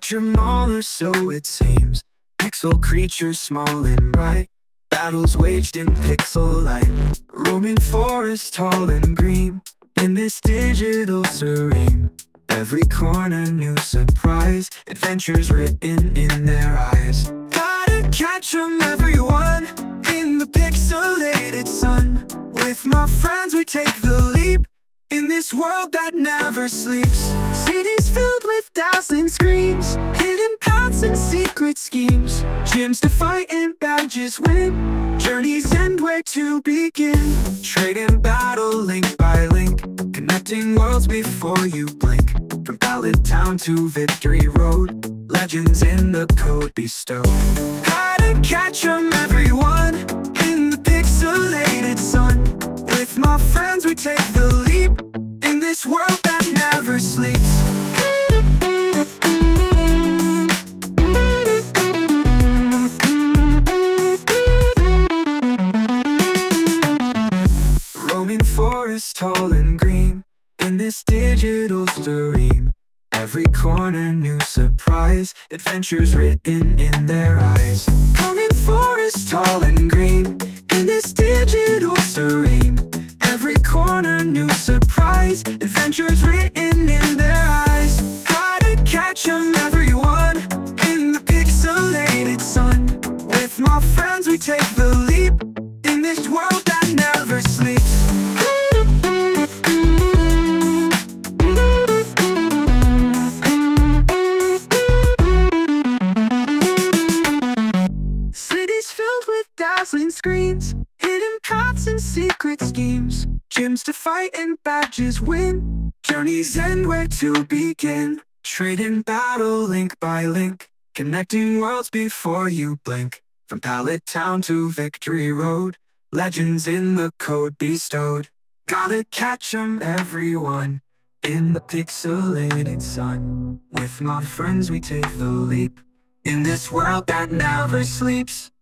catch 'em all, or so it seems. Pixel creatures small and bright, battles waged in pixel light. Roaming forests tall and green, in this digital serene. Every corner new surprise, adventures written in their eyes. Gotta catch 'em everyone, in the pixelated sun. With my friends we take the leap, in this world that never sleeps. Cities filled with dazzling screens, hidden paths and secret schemes. Gyms to fight and badges win, journeys end where to begin. Trade and battle link by link, connecting worlds before you blink. From Pallet Town to Victory Road, legends in the code bestowed. Gotta catch 'em everyone, in the pixelated sun. With my friends we take the leap, in this world that never sleeps. Roaming forests tall and green, in this digital stream. Every corner new surprise, adventures written in their eyes. Roaming forests tall and green, in this digital stream. Every corner new surprise, adventures written in their eyes. Gotta catch 'em everyone, in the pixelated sun. With my friends we take the leap, in this world that never sleeps. Cities filled with dazzling screens, hidden paths and secret schemes. Gyms to fight and badges win, journeys end where to begin. Trade and battle link by link, connecting worlds before you blink. From Pallet Town to Victory Road, legends in the code bestowed. Gotta catch 'em everyone, in the pixelated sun. With my friends we take the leap, in this world that never sleeps.